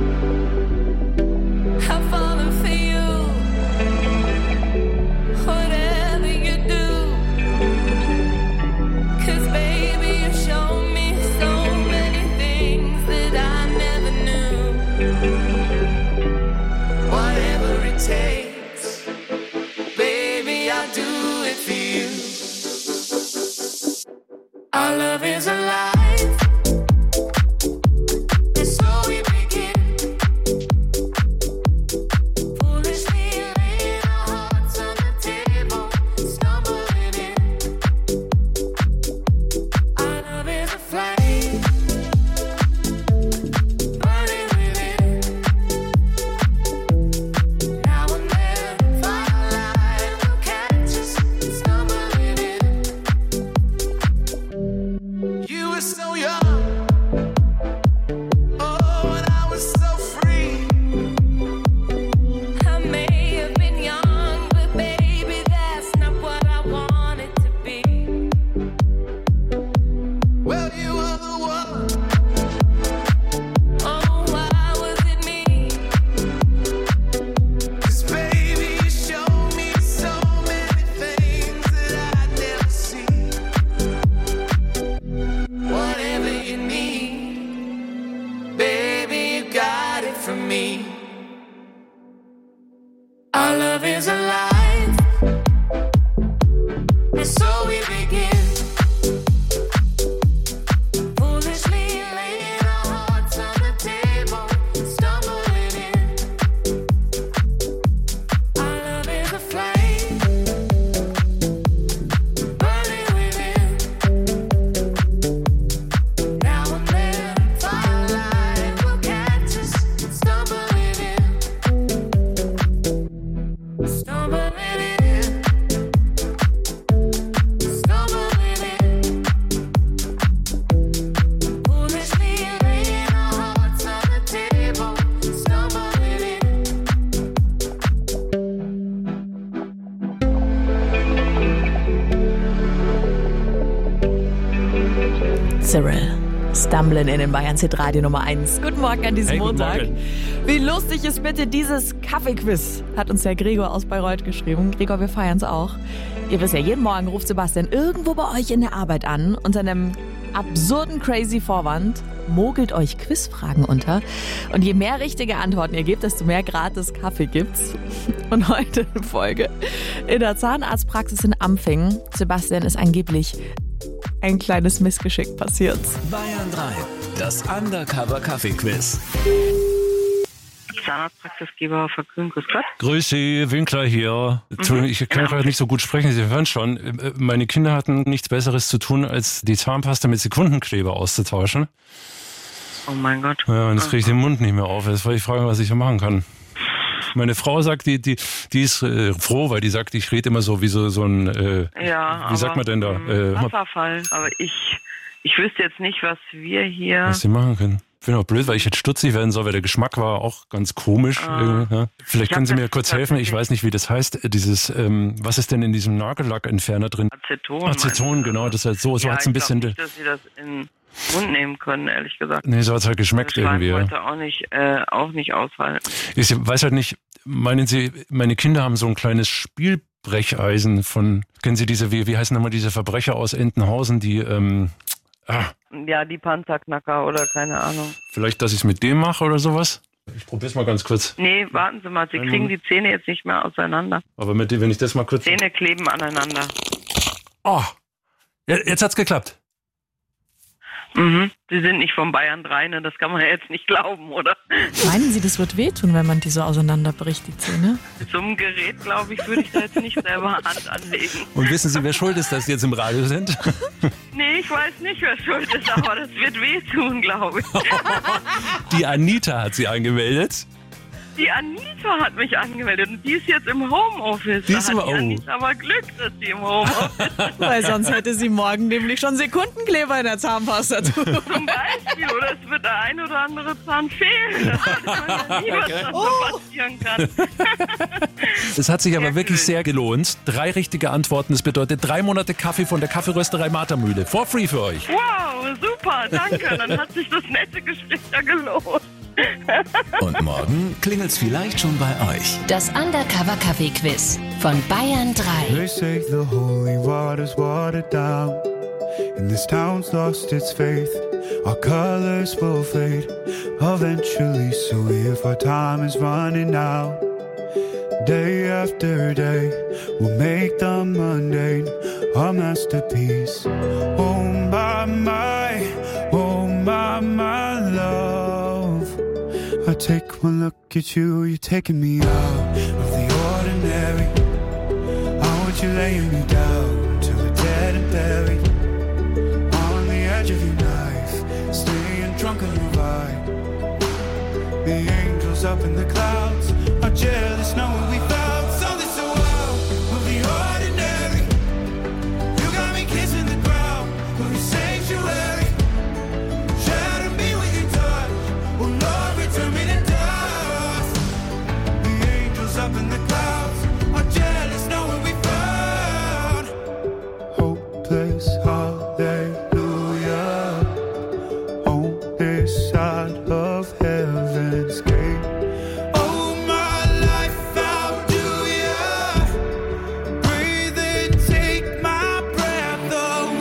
I'm falling for you, whatever you do. 'Cause baby, you show me so many things that I never knew. Whatever it takes, baby, I'll do it for you. Our love is alive, and so we begin. Foolishly laying our hearts on the table, stumbling in. Our love is a flame, burning within. Now and then, firelight will catch us stumbling in. You were so young, oh, and I was so free. I may have been young, but baby, that's not what I wanted to be. Well, you were the one. Oh, why was it me? 'Cause baby, you showed me so many things that I'd never seen. Whatever you need, baby, you got it from me. Our love is alive, and so we begin. Foolishly laying our hearts on the table, stumbling in. Our love is a flame, burning within. Now and then, firelight will catch us stumbling in. Stumbling in. Stumbling in. Foolishly laying our hearts on the table, stumbling in. Cyril, Stumbling in den Bayerns Hitradio Nummer 1. Guten Morgen an diesem Hey, guten Montag. Morgen. Wie lustig ist bitte dieses Kaffeequiz, hat uns der Gregor aus Bayreuth geschrieben. Gregor, wir feiern es auch. Ihr wisst ja, jeden Morgen ruft Sebastian irgendwo bei euch in der Arbeit an, unter einem absurden crazy Vorwand, mogelt euch Quizfragen unter. Und je mehr richtige Antworten ihr gebt, desto mehr gratis Kaffee gibt's. Und heute in Folge in der Zahnarztpraxis in Ampfing. Sebastian ist angeblich ein kleines Missgeschick passiert. Bayern 3, das Undercover-Kaffee-Quiz. Zahnarztpraxisgeber Vergrün, grüß Gott. Grüß Sie, Winkler hier. Entschuldigung, ich kann gerade nicht so gut sprechen, Sie hören schon. Meine Kinder hatten nichts Besseres zu tun, als die Zahnpasta mit Sekundenkleber auszutauschen. Oh mein Gott. Ja, und jetzt kriege ich den Mund nicht mehr auf. Jetzt wollte ich fragen, was ich da machen kann. Meine Frau sagt, die ist froh, weil die sagt, ich rede immer so wie so ein, Ja, wie sagt man denn da? Wasserfall. Aber ich wüsste jetzt nicht, was wir hier... Was sie machen können. Ich finde auch blöd, weil ich jetzt stutzig werden soll, weil der Geschmack war auch ganz komisch. Ja. Vielleicht können Sie mir kurz helfen, ich weiß nicht, wie das heißt. Dieses, was ist denn in diesem Nagellackentferner drin? Aceton. Aceton, genau, das ist halt so. So ja, hat es ein bisschen. Ich glaube nicht, dass Sie das in Mund nehmen können, ehrlich gesagt. Nee, so hat es halt geschmeckt das irgendwie. Das auch nicht aushalten. Ich weiß halt nicht, meinen Sie, meine Kinder haben so ein kleines Spielbrecheisen von, kennen Sie diese, wie heißen nochmal diese Verbrecher aus Entenhausen, die, Ja, die Panzerknacker oder keine Ahnung. Vielleicht, dass ich es mit dem mache oder sowas? Ich probiere es mal ganz kurz. Nee, warten Sie mal, Sie kriegen die Zähne jetzt nicht mehr auseinander. Aber mit dem, wenn ich das mal kurz... Zähne kleben aneinander. Oh, jetzt hat's geklappt. Mhm. Sie sind nicht von Bayern 3, ne? Das kann man ja jetzt nicht glauben, oder? Meinen Sie, das wird wehtun, wenn man die so auseinanderbricht, die Zähne? Zum Gerät, glaube ich, würde ich da jetzt nicht selber Hand anlegen. Und wissen Sie, wer schuld ist, dass Sie jetzt im Radio sind? Nee, ich weiß nicht, wer schuld ist, aber das wird wehtun, glaube ich. Die Anita hat Sie angemeldet. Die Anita hat mich angemeldet und die ist jetzt im Homeoffice. Die ist da hat die Anita aber Glück, dass die im Homeoffice ist. Weil sonst hätte sie morgen nämlich schon Sekundenkleber in der Zahnpasta. Zum Beispiel, oder es wird der ein oder andere Zahn fehlen. Das weiß man ja nie, was dann so passieren kann. Es hat sich aber wirklich sehr gelohnt. 3 richtige Antworten, das bedeutet 3 Monate Kaffee von der Kaffeerösterei Martermühle. For free für euch. Wow, super, danke. Dann hat sich das nette Gespräch ja gelohnt. Und morgen klingelt's vielleicht schon bei euch. Das Undercover Kaffee Quiz von Bayern 3. They say the holy water's watered down, and this town's lost its faith. Our colors will fade eventually, so if our time is running out, day after day, we'll make the mundane a masterpiece. Oh my, oh my love. I take one look at you, you're taking me out of the ordinary. I want you laying me down till we're dead and buried. On the edge of your knife, staying drunk on your vibe. The angels up in the clouds are jealous knowing we found something so wild of the ordinary. You got me kissing the ground of your sanctuary. Shadow me with your touch. Oh Lord, return me to dust. The angels up in the clouds are jealous knowing we found hopeless hallelujah on this side of heaven's gate. Oh my life, how do ya breathe and take my breath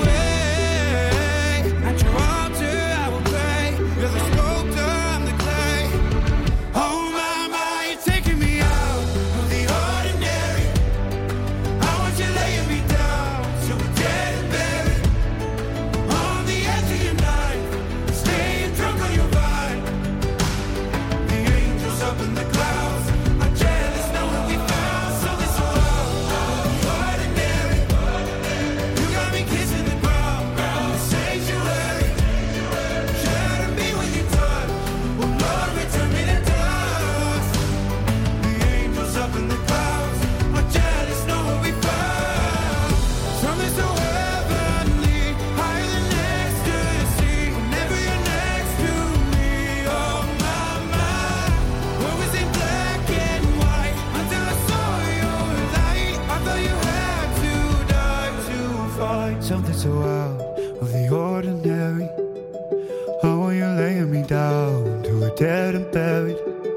away? At your altar I will pray. You're the sculptor, I'm the clay. Oh my, you're taking me out of the ordinary. I want you laying me down till we're dead and buried. On the edge of your knife, staying drunk on your vine. The angels up in the clouds are jealous knowing we found something so wild, the ordinary. You got me kissing the ground, the sanctuary. Shadow me with your touch. Oh Lord, return me to dust. The angels up in the clouds are jealous knowing we found something so heavenly, higher than ecstasy. Whenever you're next to me, oh my, what was in black and white until I saw your light. I thought you had to die to find something so out of the ordinary. Oh, you're laying me down to a dead and buried.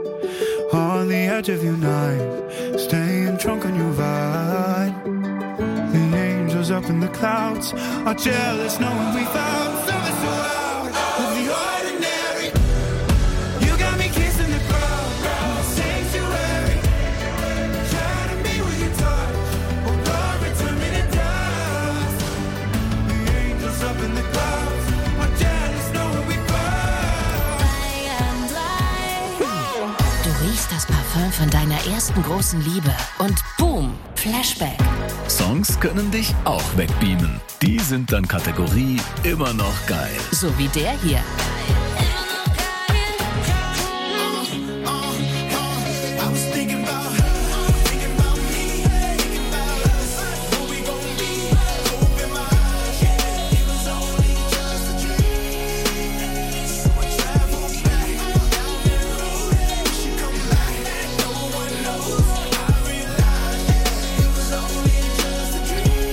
On the edge of your knife, staying drunk on your vine. The angels up in the clouds are jealous knowing we found something so out of the ordinary. You got me kissing the ground, the sanctuary. Shadow me with your touch. Oh Lord, return me to dust. The angels up in the clouds are jealous knowing we found. Du riechst das Parfum von deiner ersten großen Liebe und boom, Flashback. Songs können dich auch wegbeamen. Die sind dann Kategorie immer noch geil. So wie der hier. I was thinking about her, thinking about me, thinking about us. Who we gon' be? Open my eyes, yeah, it was only just a dream. So I traveled back down that road. She come back, no one knows. I realized, yeah, it was only just a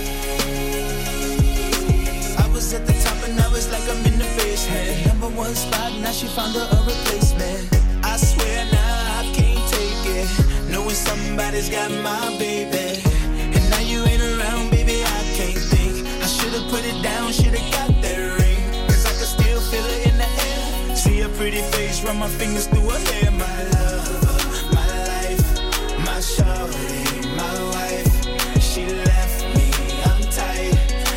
dream. I was at the top and I was like I'm in the basement. #1 spot, now she found her a replacement. I swear now I can't take it, knowing somebody's got my baby. And now you ain't around, baby, I can't think. I should've put it down, should've got that ring. Cause I can still feel it in the air. See her pretty face, run my fingers through her hair. My love, my life, my shawty, my wife. She left me, I'm tight.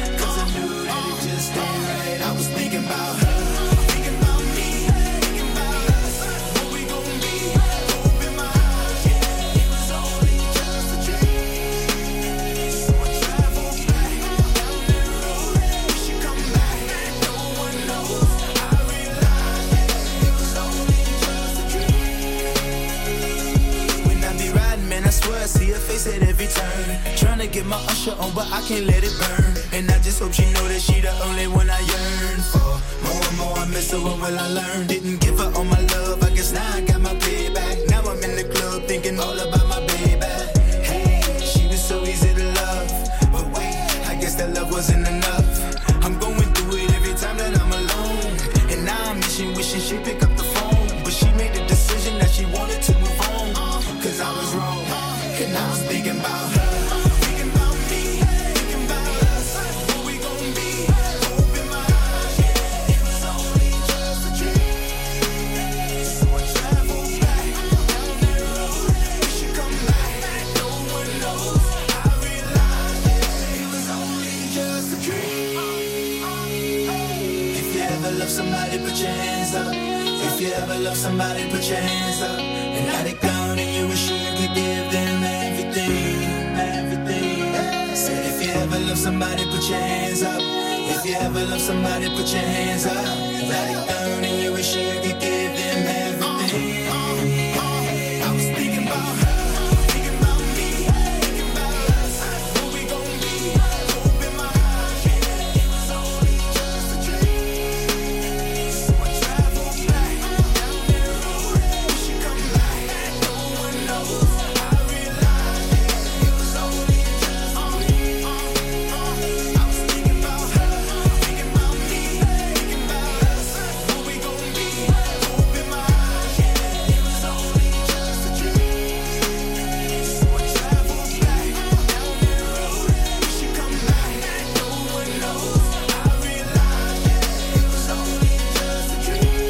face at every turn. Trying to get my usher on, but I can't let it burn. And I just hope she know that she the only one I yearn for. More and more I miss her, what will I learn? Didn't give her all my love, I guess now I got my payback. Now I'm in the club thinking all about my baby. Hey, she was so easy to love, but wait, I guess that love wasn't enough. I'm going through it every time that I'm alone. And now I'm wishing she'd pick up the phone. But she made the decision that she wanted to move on. Cause I was wrong, and I was thinking about her. Thinking about me, thinking about us. What we gon' be, open my eyes. It was only just a dream. So I traveled back down that road. We should come back, no one knows. I realized it was only just a dream. If you ever love somebody, put your hands up. If you ever love somebody, put your hands up. And let it down and you wish you could give them everything, everything. Said if you ever love somebody, put your hands up. If you ever love somebody, put your hands up. Let it down and you wish you could give them everything. I was thinking about her. Thinking about me, thinking about us. What we gon' be, open my eyes. It was only just a dream. So I traveled back down that road. We should come back, no one knows. I realized it was only just a dream. I was thinking about her, thinking about me, thinking about us. What we gon' be, open my eyes. It was only just a dream. So I traveled back down that road. We should come back, no one knows. I realized it was only just a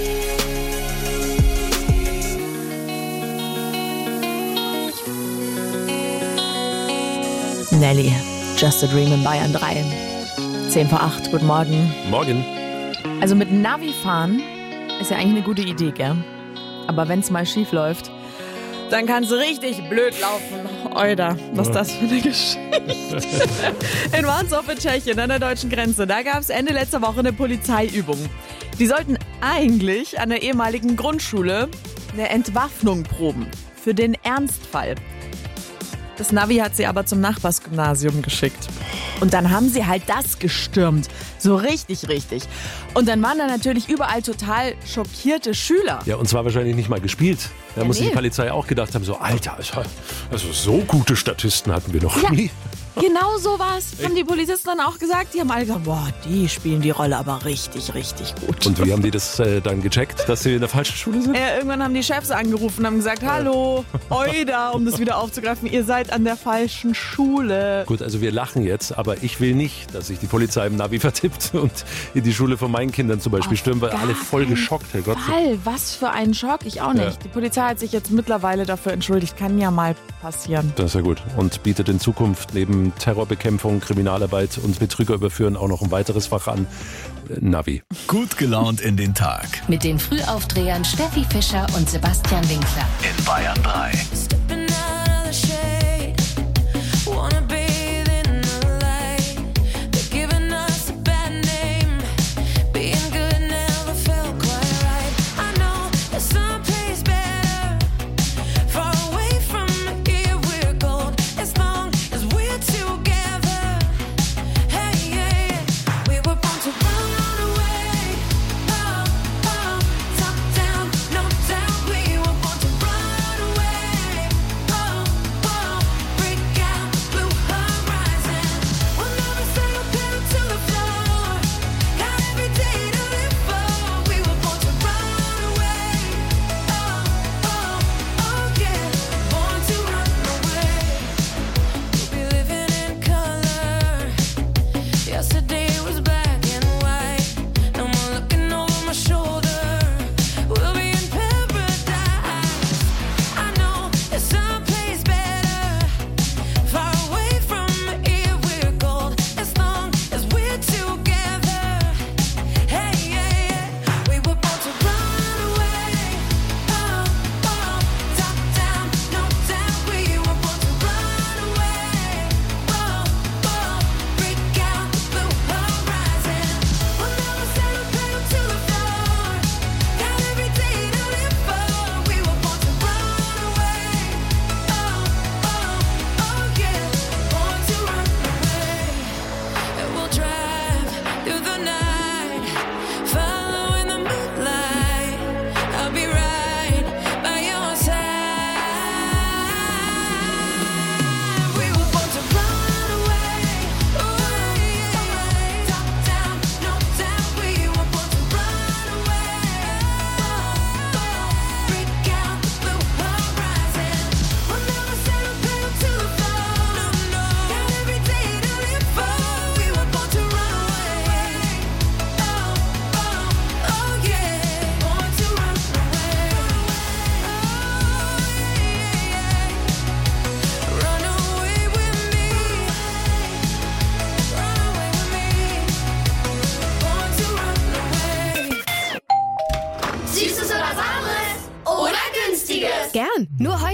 Nelly, Just a Dream in Bayern 3. 7:08, guten Morgen. Morgen. Also mit Navi fahren ist ja eigentlich eine gute Idee, gell? Aber wenn es mal schief läuft, dann kann es richtig blöd laufen. Oida, was ist das für eine Geschichte? In Warnsdorf in Tschechien an der deutschen Grenze, da gab es Ende letzter Woche eine Polizeiübung. Die sollten eigentlich an der ehemaligen Grundschule eine Entwaffnung proben. Für den Ernstfall. Das Navi hat sie aber zum Nachbarsgymnasium geschickt. Und dann haben sie halt das gestürmt. So richtig, richtig. Und dann waren da natürlich überall total schockierte Schüler. Ja, und zwar wahrscheinlich nicht mal gespielt. Da muss sich die Polizei auch gedacht haben, so Alter, also so gute Statisten hatten wir noch nie. Genau sowas haben die Polizisten dann auch gesagt. Die haben alle gesagt, boah, die spielen die Rolle aber richtig, richtig gut. Und wie haben die das dann gecheckt, dass sie in der falschen Schule sind? Ja, irgendwann haben die Chefs angerufen und haben gesagt, hallo, Oida, um das wieder aufzugreifen, ihr seid an der falschen Schule. Gut, also wir lachen jetzt, aber ich will nicht, dass sich die Polizei im Navi vertippt und in die Schule von meinen Kindern zum Beispiel stürmt, weil alle voll geschockt, Herrgott. Was für ein Schock, ich auch nicht. Ja. Die Polizei hat sich jetzt mittlerweile dafür entschuldigt, kann ja mal passieren. Das ist ja gut und bietet in Zukunft neben Terrorbekämpfung, Kriminalarbeit und Betrüger überführen auch noch ein weiteres Fach an. Navi. Gut gelaunt in den Tag. Mit den Frühaufdrehern Steffi Fischer und Sebastian Winkler. In Bayern 3.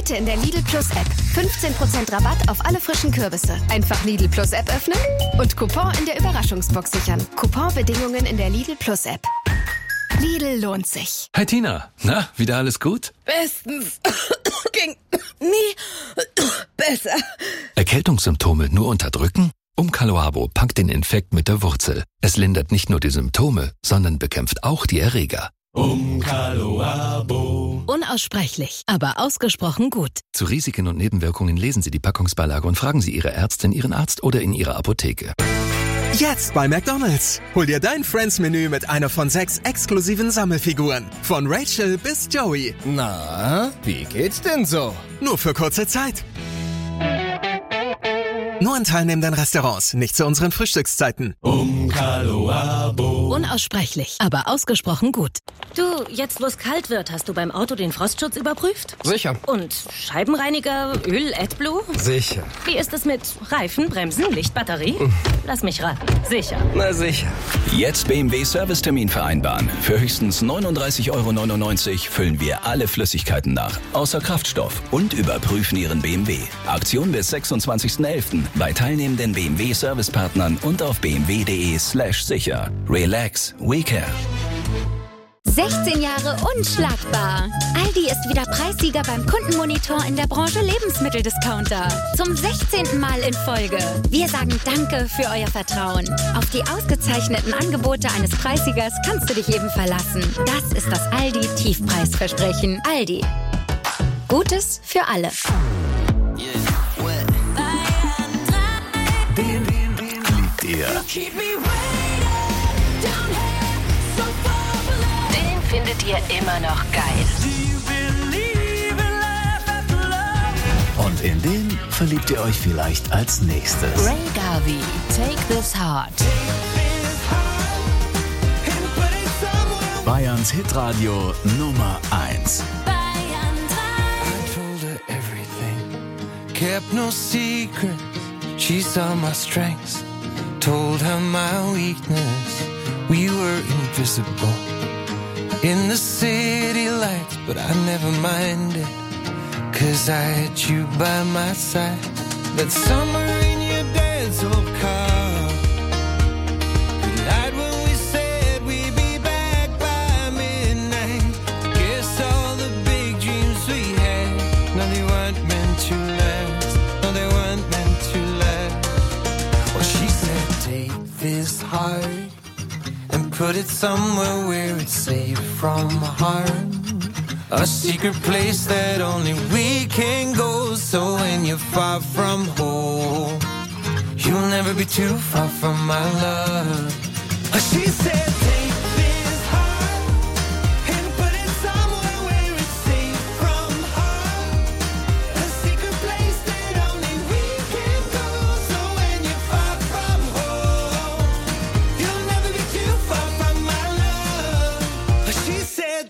Heute in der Lidl Plus App. 15% Rabatt auf alle frischen Kürbisse. Einfach Lidl Plus App öffnen und Coupon in der Überraschungsbox sichern. Couponbedingungen in der Lidl Plus App. Lidl lohnt sich. Hi Tina, na, wieder alles gut? Bestens. Ging nie besser. Erkältungssymptome nur unterdrücken? Umcaloabo packt den Infekt mit der Wurzel. Es lindert nicht nur die Symptome, sondern bekämpft auch die Erreger. Umcaloabo. Unaussprechlich, aber ausgesprochen gut. Zu Risiken und Nebenwirkungen lesen Sie die Packungsbeilage und fragen Sie Ihre Ärztin, Ihren Arzt oder in Ihrer Apotheke. Jetzt bei McDonald's. Hol dir dein Friends-Menü mit einer von 6 exklusiven Sammelfiguren. Von Rachel bis Joey. Na, wie geht's denn so? Nur für kurze Zeit. Nur in teilnehmenden Restaurants, nicht zu unseren Frühstückszeiten. Umcaloabo. Unaussprechlich, aber ausgesprochen gut. Du, jetzt wo es kalt wird, hast du beim Auto den Frostschutz überprüft? Sicher. Und Scheibenreiniger, Öl, AdBlue? Sicher. Wie ist es mit Reifen, Bremsen, Licht, Batterie? Lass mich raten. Sicher. Na sicher. Jetzt BMW-Servicetermin vereinbaren. Für höchstens 39,99 € füllen wir alle Flüssigkeiten nach, außer Kraftstoff, und überprüfen Ihren BMW. Aktion bis 26.11. bei teilnehmenden BMW-Servicepartnern und auf bmw.de/sicher. Relax, we care. 16 Jahre unschlagbar. Aldi ist wieder Preissieger beim Kundenmonitor in der Branche Lebensmitteldiscounter. Zum 16. Mal in Folge. Wir sagen Danke für euer Vertrauen. Auf die ausgezeichneten Angebote eines Preissiegers kannst du dich eben verlassen. Das ist das Aldi-Tiefpreisversprechen. Aldi. Gutes für alle. Liebt ihr? Den findet ihr immer noch geil. Und in den verliebt ihr euch vielleicht als nächstes. Ray Garvey, Take This Heart. Bayerns Hitradio Nummer 1. Kept no secret, she saw my strengths, told her my weakness, we were invisible in the city lights, but I never minded, 'cause I had you by my side. That summer in your dad's old car, we lied when we said we'd be back by midnight. Guess all the big dreams we had, no, they weren't meant to last. No, they weren't meant to last. Well, she said, take this heart and put it somewhere where it's safe from harm. A secret place that only we can go. So when you're far from home, you'll never be too far from my love. She said, take this heart and put it somewhere where it's safe from harm. A secret place that only we can go. So when you're far from home, you'll never be too far from my love. She said,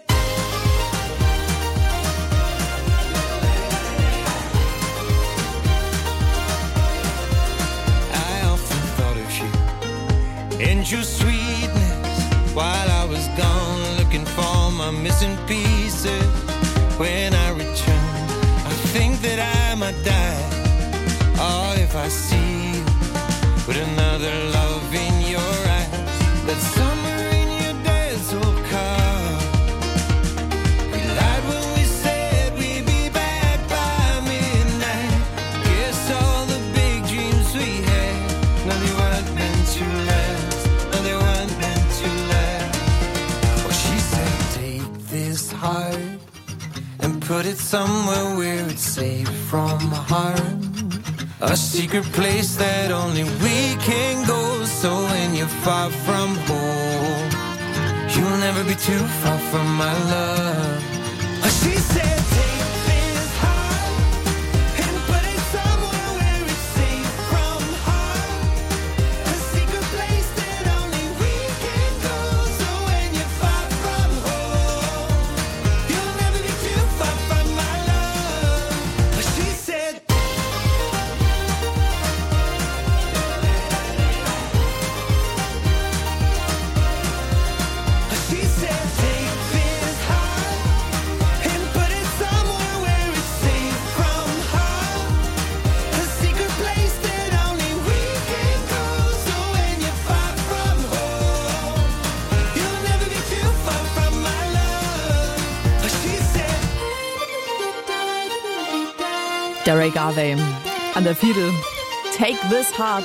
and your sweetness while I was gone, looking for my missing pieces. When I return, I think that I might die. Oh, if I see you with another love in your eyes. That summer in your dad's old car, we lied when we said we'd be back by midnight. Guess all the big dreams we had, no, they weren't meant to last. They weren't meant to last. Well, she said, take this heart and put it somewhere where it's safe from harm. A secret place that only we can go. So when you're far from home, you'll never be too far from my love. She said, take this heart and put it somewhere where it's safe from harm. A secret place that only we can go. So when you're far from home, you'll never be too far from my love. She said, she said, take this heart and put it Der Ray Garvey an der Fiedel. Take This Heart.